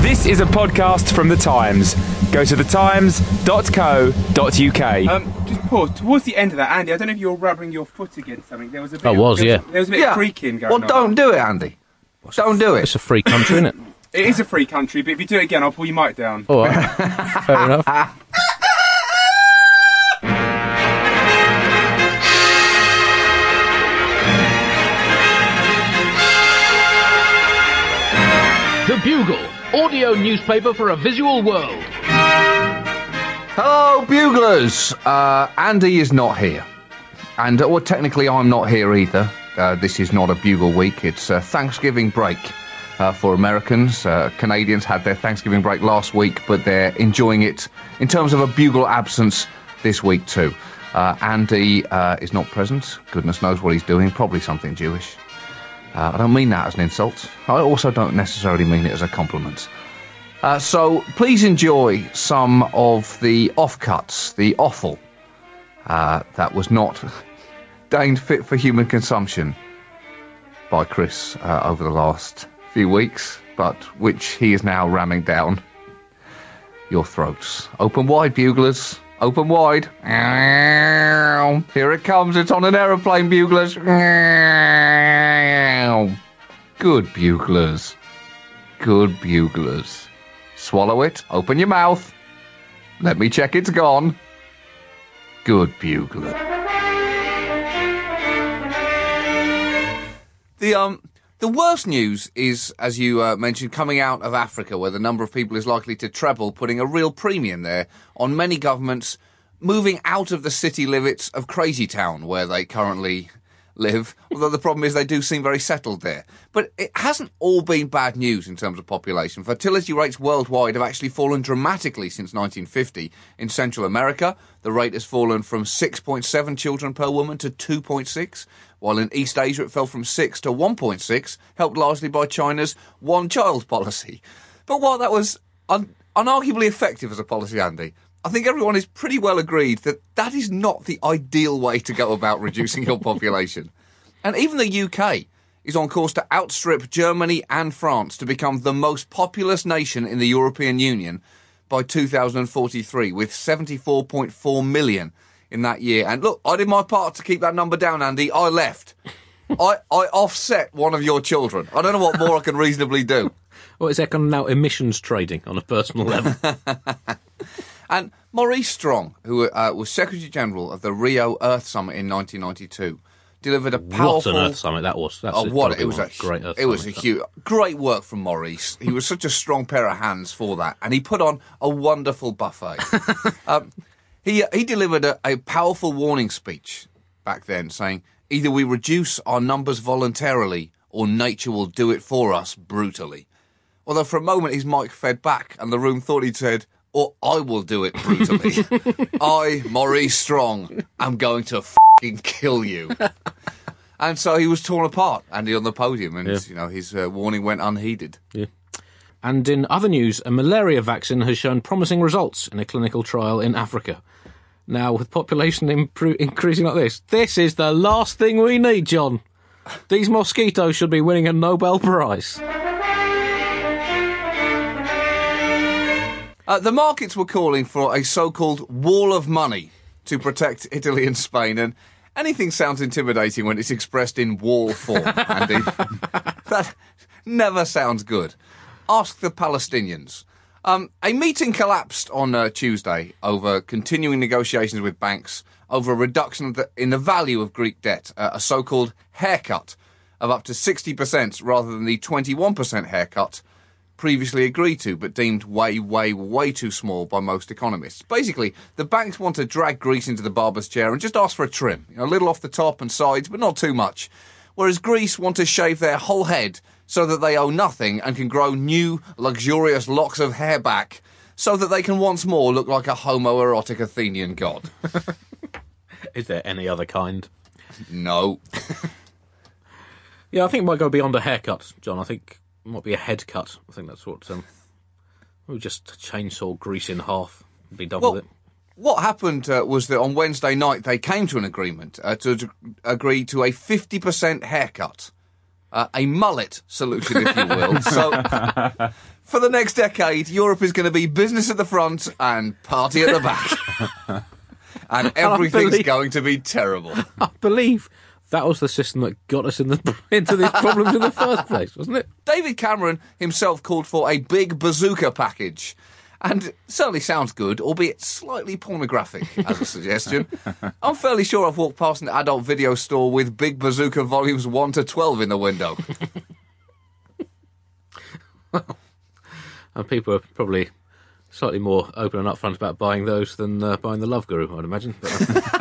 This is a podcast from The Times. Go to thetimes.co.uk. Just pause. Towards the end of that, Andy, I don't know if you're rubbing your foot against something. There was a bit There was a bit of creaking going on. Well, don't do it, Andy. Don't do it. It's a free country, isn't it? It is a free country, but if you do it again, I'll pull your mic down. All right. Fair enough. The Bugle, audio newspaper for a visual world. Hello, Buglers. Andy is not here. And, well, technically I'm not here either. This is not a Bugle week. It's Thanksgiving break for Americans. Canadians had their Thanksgiving break last week, but they're enjoying it in terms of a Bugle absence this week too. Andy is not present. Goodness knows what he's doing. Probably something Jewish. I don't mean that as an insult. I also don't necessarily mean it as a compliment. So please enjoy some of the offcuts, the offal, that was not deemed fit for human consumption by Chris over the last few weeks, but which he is now ramming down your throats. Open wide, Buglers. Open wide. Here it comes. It's on an aeroplane, Buglers. Good Buglers. Good Buglers. Swallow it. Open your mouth. Let me check it's gone. Good Bugler. The worst news is, as you mentioned, coming out of Africa, where the number of people is likely to treble, putting a real premium there on many governments moving out of the city limits of Crazy Town, where they currently live, although the problem is they do seem very settled there. But it hasn't all been bad news in terms of population. Fertility rates worldwide have actually fallen dramatically since 1950. In Central America, the rate has fallen from 6.7 children per woman to 2.6, while in East Asia it fell from 6 to 1.6, helped largely by China's one-child policy. But while that was unarguably effective as a policy, Andy, I think everyone is pretty well agreed that that is not the ideal way to go about reducing your population. And even the UK is on course to outstrip Germany and France to become the most populous nation in the European Union by 2043, with 74.4 million in that year. And look, I did my part to keep that number down, Andy. I left. I offset one of your children. I don't know what more I can reasonably do. What is that kind of now emissions trading on a personal level? And Maurice Strong, who was Secretary General of the Rio Earth Summit in 1992, delivered a powerful... What an Earth Summit that was. It was a great Earth Summit. It was a huge, great work from Maurice. He was such a strong pair of hands for that, and he put on a wonderful buffet. He delivered a powerful warning speech back then, saying, either we reduce our numbers voluntarily, or nature will do it for us brutally. Although for a moment his mic fed back, and the room thought he'd said, or I will do it brutally. I, Maurice Strong, am going to f***ing kill you. And so he was torn apart, Andy, on the podium, and his warning went unheeded. Yeah. And in other news, a malaria vaccine has shown promising results in a clinical trial in Africa. Now, with population increasing like this is the last thing we need, John. These mosquitoes should be winning a Nobel Prize. The markets were calling for a so-called wall of money to protect Italy and Spain, and anything sounds intimidating when it's expressed in wall form, Andy. That never sounds good. Ask the Palestinians. A meeting collapsed on Tuesday over continuing negotiations with banks over a reduction in the value of Greek debt, a so-called haircut of up to 60% rather than the 21% haircut previously agreed to, but deemed way, way, way too small by most economists. Basically, the banks want to drag Greece into the barber's chair and just ask for a trim, a little off the top and sides, but not too much. Whereas Greece want to shave their whole head so that they owe nothing and can grow new, luxurious locks of hair back so that they can once more look like a homoerotic Athenian god. Is there any other kind? No. Yeah, I think it might go beyond a haircut, John. I think it might be a head cut. I think that's what... we'll just chainsaw Greece in half and be done with it. What happened was that on Wednesday night they came to an agreement to agree to a 50% haircut. A mullet solution, if you will. So For the next decade, Europe is going to be business at the front and party at the back. And everything's going to be terrible. I believe that was the system that got us into these problems in the first place, wasn't it? David Cameron himself called for a big bazooka package. And certainly sounds good, albeit slightly pornographic as a suggestion. I'm fairly sure I've walked past an adult video store with Big Bazooka volumes 1 to 12 in the window. And people are probably slightly more open and upfront about buying those than buying the Love Guru, I'd imagine. But,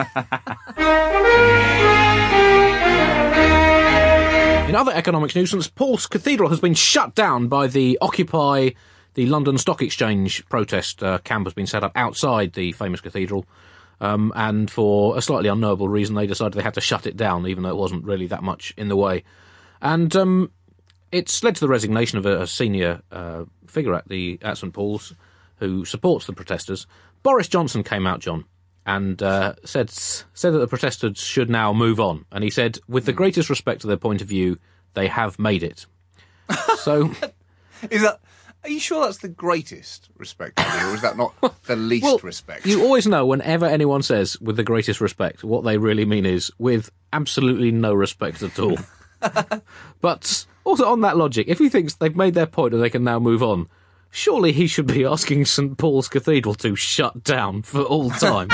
in other economics news, St Paul's Cathedral has been shut down by the Occupy the London Stock Exchange protest. Camp has been set up outside the famous cathedral, and for a slightly unknowable reason they decided they had to shut it down, even though it wasn't really that much in the way. And it's led to the resignation of a senior figure at St Paul's who supports the protesters. Boris Johnson came out, John, and said that the protesters should now move on. And he said, with the greatest respect to their point of view, they have made it. So, Are you sure that's the greatest respect to you, or is that not the least respect? You always know whenever anyone says with the greatest respect, what they really mean is with absolutely no respect at all. But also on that logic, if he thinks they've made their point and they can now move on, surely he should be asking St Paul's Cathedral to shut down for all time.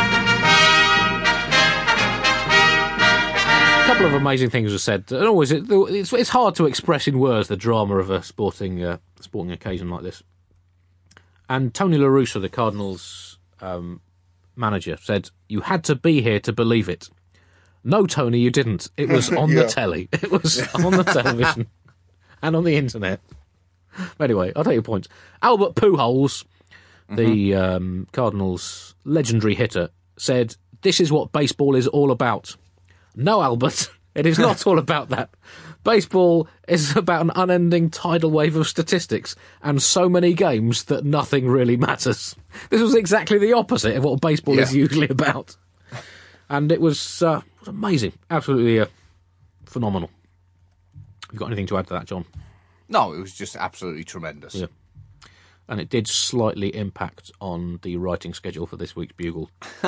A couple of amazing things were said. And always, it's hard to express in words the drama of a sporting occasion like this. And Tony La Russa, the Cardinals' manager, said, "You had to be here to believe it." No, Tony, you didn't. It was on the telly. It was on the television and on the internet. Anyway, I'll take your points. Albert Pujols, the Cardinals' legendary hitter, said, "This is what baseball is all about." No, Albert, it is not all about that. Baseball is about an unending tidal wave of statistics and so many games that nothing really matters. This was exactly the opposite of what baseball is usually about. And it was amazing. Absolutely phenomenal. You got anything to add to that, John? No, it was just absolutely tremendous. Yeah. And it did slightly impact on the writing schedule for this week's Bugle.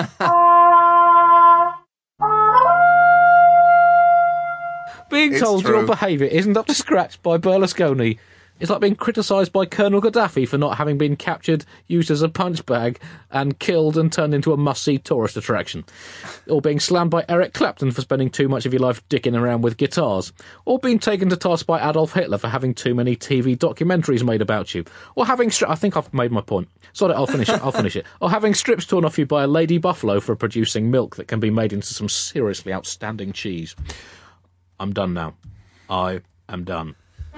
Being told your behaviour isn't up to scratch by Berlusconi is like being criticised by Colonel Gaddafi for not having been captured, used as a punch bag, and killed and turned into a must-see tourist attraction. Or being slammed by Eric Clapton for spending too much of your life dicking around with guitars. Or being taken to task by Adolf Hitler for having too many TV documentaries made about you. Or having... I think I've made my point. Sorry, I'll finish it. Or having strips torn off you by a lady buffalo for producing milk that can be made into some seriously outstanding cheese. I'm done now. I am done.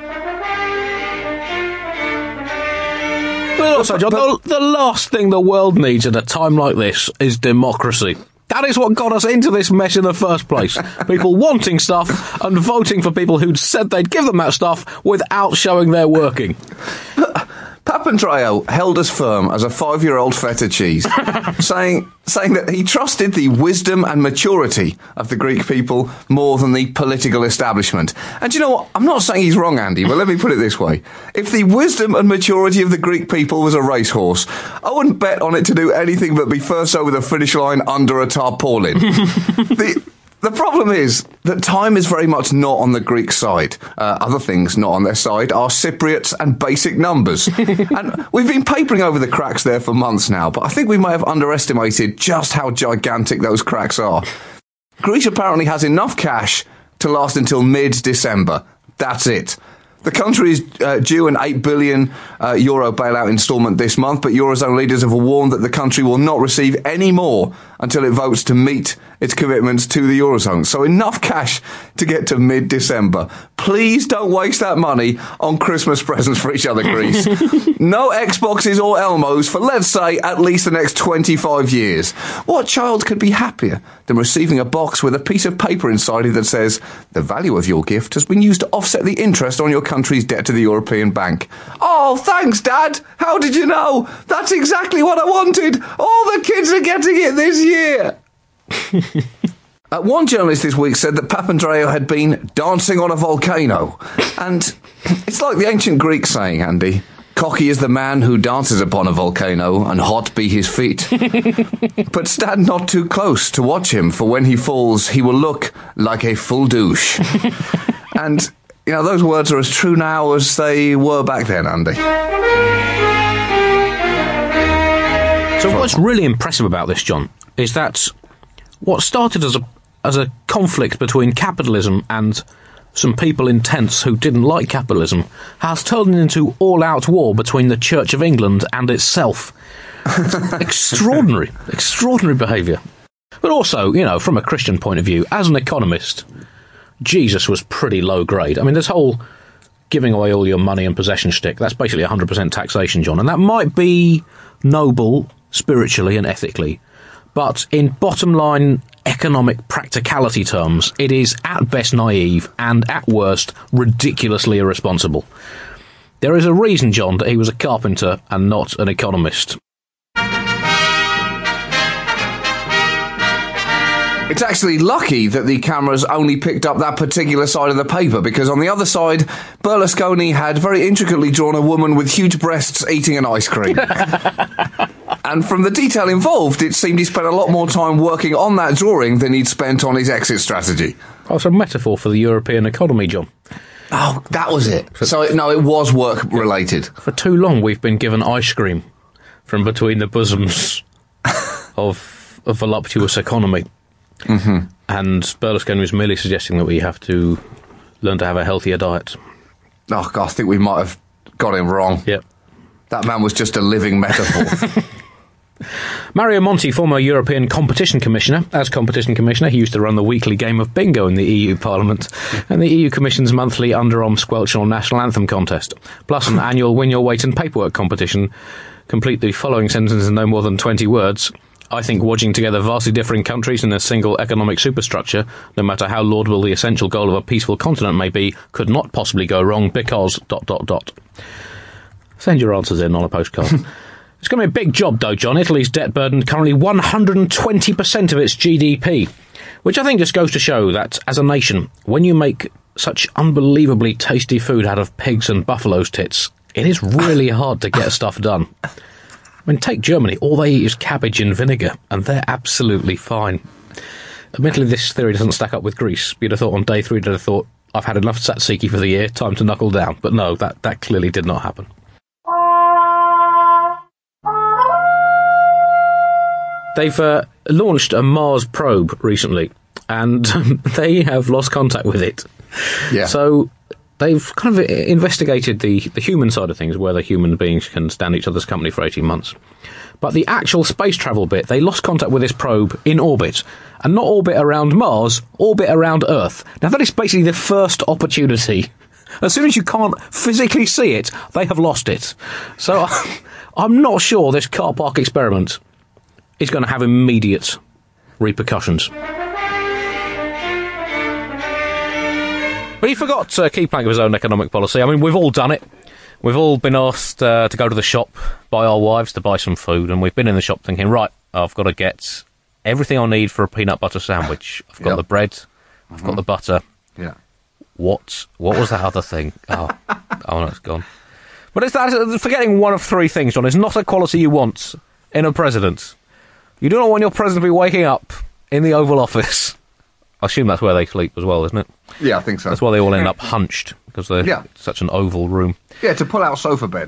But also, John, the last thing the world needs at a time like this is democracy. That is what got us into this mess in the first place. People wanting stuff and voting for people who'd said they'd give them that stuff without showing they're working. Papandreou held us firm as a 5-year-old feta cheese, saying that he trusted the wisdom and maturity of the Greek people more than the political establishment. And do you know what? I'm not saying he's wrong, Andy, but let me put it this way. If the wisdom and maturity of the Greek people was a racehorse, I wouldn't bet on it to do anything but be first over the finish line under a tarpaulin. The problem is that time is very much not on the Greek side. Other things not on their side are Cypriots and basic numbers. And we've been papering over the cracks there for months now, but I think we may have underestimated just how gigantic those cracks are. Greece apparently has enough cash to last until mid-December. That's it. The country is due an €8 billion euro bailout instalment this month, but Eurozone leaders have warned that the country will not receive any more until it votes to meet its commitments to the Eurozone. So enough cash to get to mid-December. Please don't waste that money on Christmas presents for each other, Greece. No Xboxes or Elmos for, let's say, at least the next 25 years. What child could be happier than receiving a box with a piece of paper inside it that says, "The value of your gift has been used to offset the interest on your country's debt to the European Bank." Oh, thanks, Dad. How did you know? That's exactly what I wanted. All the kids are getting it this year. One journalist this week said that Papandreou had been dancing on a volcano. And it's like the ancient Greeks saying, Andy, Cocky is the man who dances upon a volcano, and hot be his feet. But stand not too close to watch him, for when he falls, he will look like a full douche. And, you know, those words are as true now as they were back then, Andy. So what's really impressive about this, John, is that what started as a conflict between capitalism and some people in tents who didn't like capitalism has turned into all-out war between the Church of England and itself. Extraordinary behaviour. But also, you know, from a Christian point of view, as an economist, Jesus was pretty low grade. I mean, this whole giving away all your money and possession shtick, that's basically 100% taxation, John, and that might be noble spiritually and ethically, but in bottom line economic practicality terms, it is at best naive and at worst ridiculously irresponsible. There is a reason, John, that he was a carpenter and not an economist. It's actually lucky that the cameras only picked up that particular side of the paper, because on the other side, Berlusconi had very intricately drawn a woman with huge breasts eating an ice cream. And from the detail involved, it seemed he spent a lot more time working on that drawing than he'd spent on his exit strategy. Oh, it's a metaphor for the European economy, John. Oh, that was it. So, no, it was work-related. For too long, we've been given ice cream from between the bosoms of a voluptuous economy. Mm-hmm. And Berlusconi was merely suggesting that we have to learn to have a healthier diet. Oh, God, I think we might have got him wrong. Yep. That man was just a living metaphor. Mario Monti, former European Competition Commissioner. As Competition Commissioner, he used to run the weekly game of bingo in the EU Parliament and the EU Commission's monthly underarm squelching national anthem contest, plus an annual win your weight in paperwork competition. Complete the following sentence in no more than 20 words. I think wedging together vastly differing countries in a single economic superstructure, no matter how laudable the essential goal of a peaceful continent may be, could not possibly go wrong because... ... Send your answers in on a postcard. It's going to be a big job, though, John. Italy's debt burden currently 120% of its GDP, which I think just goes to show that, as a nation, when you make such unbelievably tasty food out of pigs and buffalo's tits, it is really hard to get stuff done. I mean, take Germany. All they eat is cabbage and vinegar, and they're absolutely fine. Admittedly, this theory doesn't stack up with Greece. You'd have thought on day 3, you'd have thought, I've had enough tzatziki for the year, time to knuckle down. But no, that clearly did not happen. They've launched a Mars probe recently, and they have lost contact with it. Yeah. So they've kind of investigated the human side of things, whether human beings can stand each other's company for 18 months. But the actual space travel bit, they lost contact with this probe in orbit. And not orbit around Mars, orbit around Earth. Now, that is basically the first opportunity. As soon as you can't physically see it, they have lost it. So I'm not sure this car park experiment is going to have immediate repercussions. But he forgot a key plank of his own economic policy. I mean, we've all done it. We've all been asked to go to the shop by our wives to buy some food, and we've been in the shop thinking, right, I've got to get everything I need for a peanut butter sandwich. I've got the bread, I've got the butter. Yeah. What was that other thing? Oh, no, it's gone. But it's that forgetting one of 3 things, John, is not a quality you want in a president. You do not want your president to be waking up in the Oval Office. I assume that's where they sleep as well, isn't it? Yeah, I think so. That's why they all end up hunched, because they're such an oval room. Yeah, to pull out sofa bed.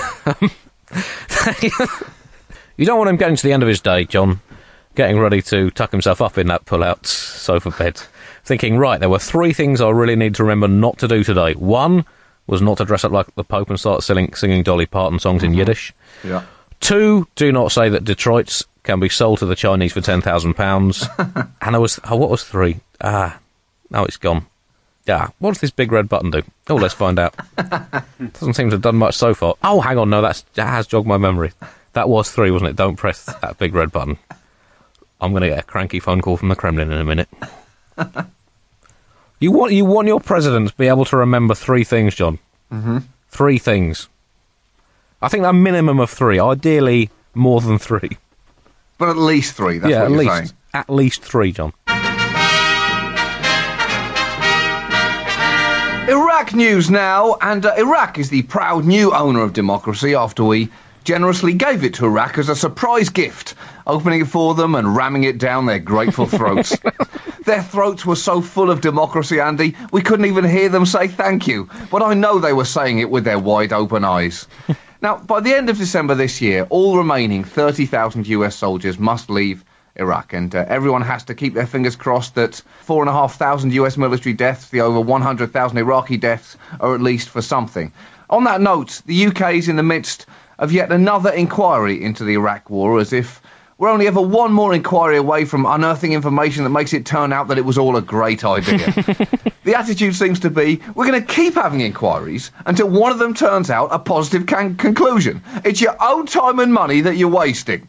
You don't want him getting to the end of his day, John, getting ready to tuck himself up in that pull-out sofa bed, thinking, right, there were 3 things I really need to remember not to do today. 1 was not to dress up like the Pope and start singing Dolly Parton songs in Yiddish. Yeah. 2, do not say that Detroit's can be sold to the Chinese for £10,000. And what was 3? Now it's gone. What does this big red button do? Oh, let's find out. Doesn't seem to have done much so far. Oh, hang on, no, that has jogged my memory. That was 3, wasn't it? Don't press that big red button. I'm going to get a cranky phone call from the Kremlin in a minute. You want your president to be able to remember 3 things, John. Mm-hmm. 3 things. I think a minimum of 3. Ideally, more than 3. But at least 3, that's what you're saying. At least 3, John. Iraq Iraq news now, and Iraq is the proud new owner of democracy after we generously gave it to Iraq as a surprise gift, opening it for them and ramming it down their grateful throats. Their throats were so full of democracy, Andy, we couldn't even hear them say thank you, but I know they were saying it with their wide open eyes. Now, by the end of December this year, all remaining 30,000 US soldiers must leave Iraq, and everyone has to keep their fingers crossed that 4,500 US military deaths, the over 100,000 Iraqi deaths, are at least for something. On that note, the UK is in the midst of yet another inquiry into the Iraq war, as if we're only ever one more inquiry away from unearthing information that makes it turn out that it was all a great idea. The attitude seems to be, we're going to keep having inquiries until one of them turns out a positive conclusion. It's your own time and money that you're wasting.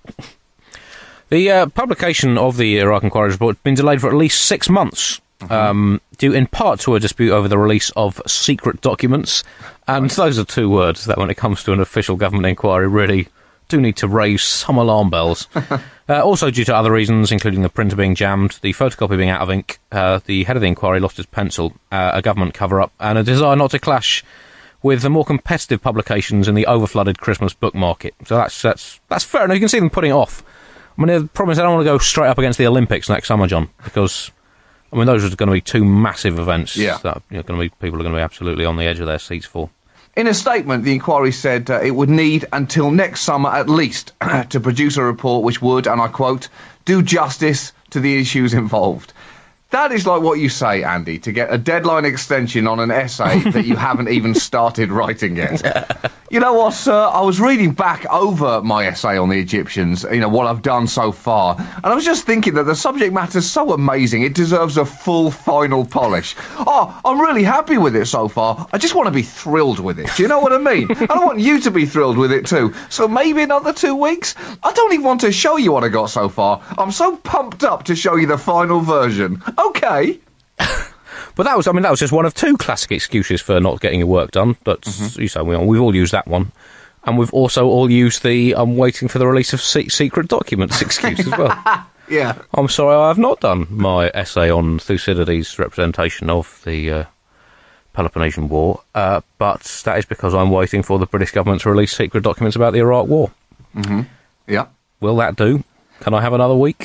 The publication of the Iraq Inquiry report has been delayed for at least 6 months, due in part to a dispute over the release of secret documents. And those are two words that, when it comes to an official government inquiry, really do need to raise some alarm bells. Also due to other reasons, including the printer being jammed, the photocopy being out of ink, the head of the inquiry lost his pencil, a government cover-up, and a desire not to clash with the more competitive publications in the overflooded Christmas book market. So that's fair enough. You can see them putting it off. I mean, the problem is I don't want to go straight up against the Olympics next summer, John, because I mean those are going to be two massive events that people are going to be absolutely on the edge of their seats for. In a statement, the inquiry said it would need until next summer at least to produce a report which would, and I quote, do justice to the issues involved. That is like what you say, Andy, to get a deadline extension on an essay that you haven't even started writing yet. You know what, sir? I was reading back over my essay on the Egyptians, what I've done so far, and I was just thinking that the subject matter's so amazing, it deserves a full final polish. Oh, I'm really happy with it so far. I just want to be thrilled with it. Do you know what I mean? And I want you to be thrilled with it too. So maybe another 2 weeks? I don't even want to show you what I got so far. I'm so pumped up to show you the final version. Okay. But that was just one of two classic excuses for not getting your work done. But we've all used that one, and we've also all used the "I'm waiting for the release of secret documents" excuse as well. Yeah. I'm sorry, I have not done my essay on Thucydides' representation of the Peloponnesian War, but that is because I'm waiting for the British government to release secret documents about the Iraq War. Yeah. Will that do? Can I have another week?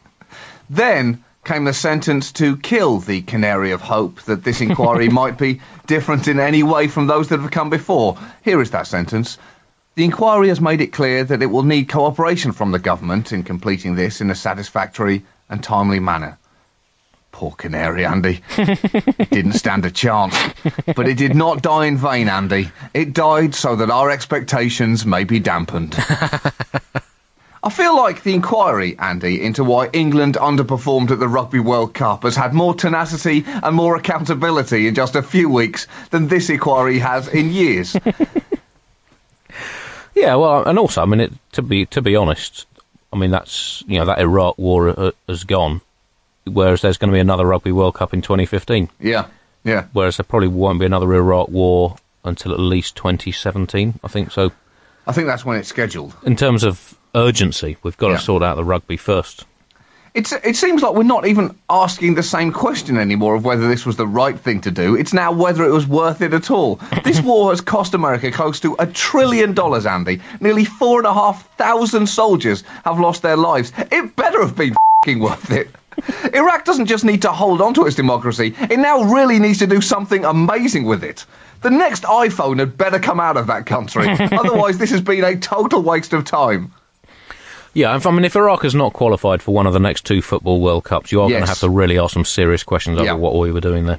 Then came the sentence to kill the canary of hope that this inquiry might be different in any way from those that have come before. Here is that sentence. The inquiry has made it clear that it will need cooperation from the government in completing this in a satisfactory and timely manner. Poor canary, Andy. It didn't stand a chance. But it did not die in vain, Andy. It died so that our expectations may be dampened. I feel like the inquiry, Andy, into why England underperformed at the Rugby World Cup has had more tenacity and more accountability in just a few weeks than this inquiry has in years. Yeah, well, and also, I mean, to be honest, I mean, that's, that Iraq war has gone, whereas there's going to be another Rugby World Cup in 2015. Yeah. Whereas there probably won't be another Iraq war until at least 2017, I think so. I think that's when it's scheduled. In terms of urgency, we've got to sort out the rugby first. It seems like we're not even asking the same question anymore of whether this was the right thing to do. It's now whether it was worth it at all. This war has cost America close to $1 trillion, Andy. Nearly 4,500 soldiers have lost their lives. It better have been f***ing worth it. Iraq doesn't just need to hold on to its democracy, it now really needs to do something amazing with it. The next iPhone had better come out of that country. Otherwise, this has been a total waste of time. Yeah, I mean, if Iraq is not qualified for one of the next 2 Football World Cups, you are going to have to really ask some serious questions over what we were doing there.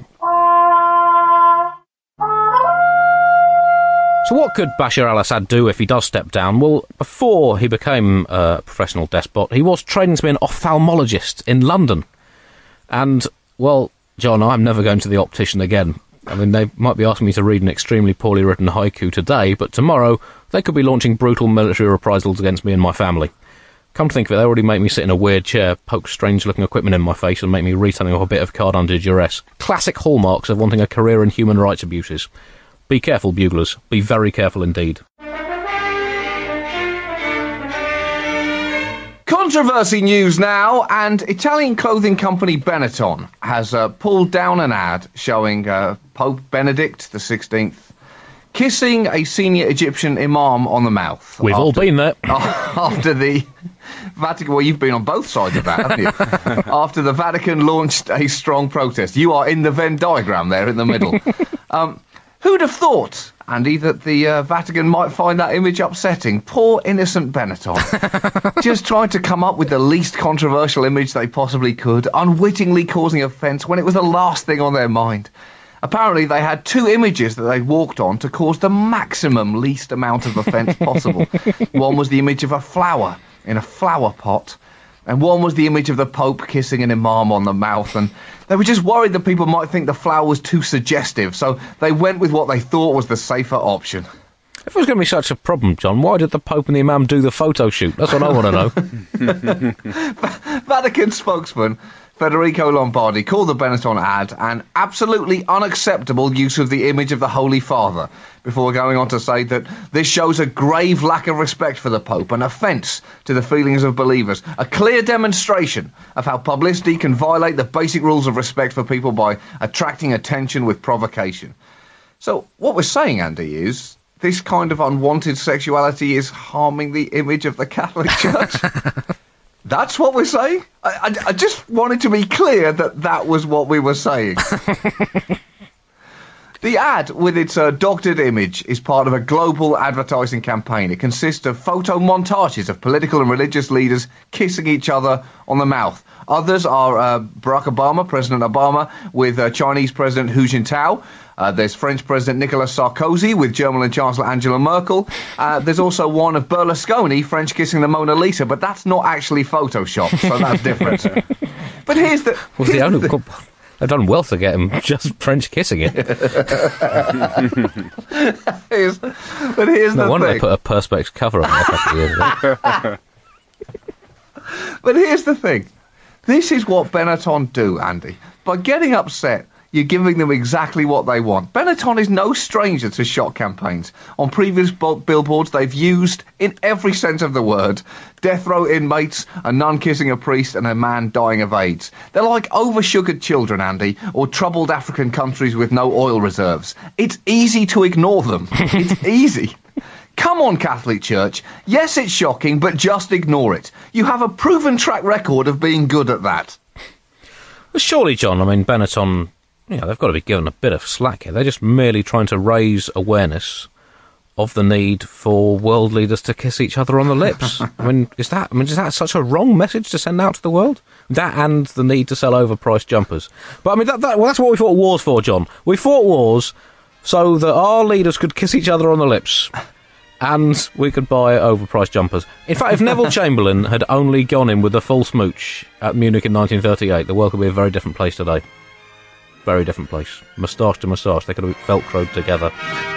So what could Bashar al-Assad do if he does step down? Well, before he became a professional despot, he was training to be an ophthalmologist in London. And, well, John, I'm never going to the optician again. I mean, they might be asking me to read an extremely poorly written haiku today, but tomorrow they could be launching brutal military reprisals against me and my family. Come to think of it, they already make me sit in a weird chair, poke strange-looking equipment in my face, and make me read something off a bit of card under duress. Classic hallmarks of wanting a career in human rights abuses. Be careful, buglers. Be very careful indeed. Controversy news now, and Italian clothing company Benetton has pulled down an ad showing Pope Benedict XVI kissing a senior Egyptian imam on the mouth. We've all been there. After the Vatican, well, you've been on both sides of that, haven't you? After the Vatican launched a strong protest. You are in the Venn diagram there in the middle. Who'd have thought, Andy, that the Vatican might find that image upsetting? Poor innocent Benetton. Just trying to come up with the least controversial image they possibly could, unwittingly causing offence when it was the last thing on their mind. Apparently, they had two images that they walked on to cause the maximum least amount of offence possible. One was the image of a flower in a flower pot, and one was the image of the Pope kissing an imam on the mouth, and they were just worried that people might think the flower was too suggestive, so they went with what they thought was the safer option. If it was going to be such a problem, John, why did the Pope and the Imam do the photo shoot? That's what I want to know. Vatican spokesman Federico Lombardi called the Benetton ad an absolutely unacceptable use of the image of the Holy Father, before going on to say that this shows a grave lack of respect for the Pope, an offence to the feelings of believers, a clear demonstration of how publicity can violate the basic rules of respect for people by attracting attention with provocation. So what we're saying, Andy, is this kind of unwanted sexuality is harming the image of the Catholic Church. That's what we're saying? I just wanted to be clear that that was what we were saying. The ad, with its doctored image, is part of a global advertising campaign. It consists of photo montages of political and religious leaders kissing each other on the mouth. Others are Barack Obama, President Obama, with Chinese President Hu Jintao. There's French President Nicolas Sarkozy with German Chancellor Angela Merkel. There's also one of Berlusconi, French kissing the Mona Lisa, but that's not actually Photoshopped, so that's different. But here's the... They've done well to get him just French kissing it. But here's No the wonder thing. they put a Perspex cover on it a couple of years ago. But here's the thing. This is what Benetton do, Andy. By getting upset, you're giving them exactly what they want. Benetton is no stranger to shock campaigns. On previous billboards, they've used, in every sense of the word, death row inmates, a nun kissing a priest, and a man dying of AIDS. They're like oversugared children, Andy, or troubled African countries with no oil reserves. It's easy to ignore them. It's easy. Come on, Catholic Church. Yes, it's shocking, but just ignore it. You have a proven track record of being good at that. Well, surely, John, I mean, Benetton... they've got to be given a bit of slack here. They're just merely trying to raise awareness of the need for world leaders to kiss each other on the lips. Is that such a wrong message to send out to the world? That and the need to sell overpriced jumpers. But I mean, that's what we fought wars for, John. We fought wars so that our leaders could kiss each other on the lips, and we could buy overpriced jumpers. In fact, if Neville Chamberlain had only gone in with a full smooch at Munich in 1938, the world could be a very different place today. Very different place. Moustache to moustache. They could have velcroed together.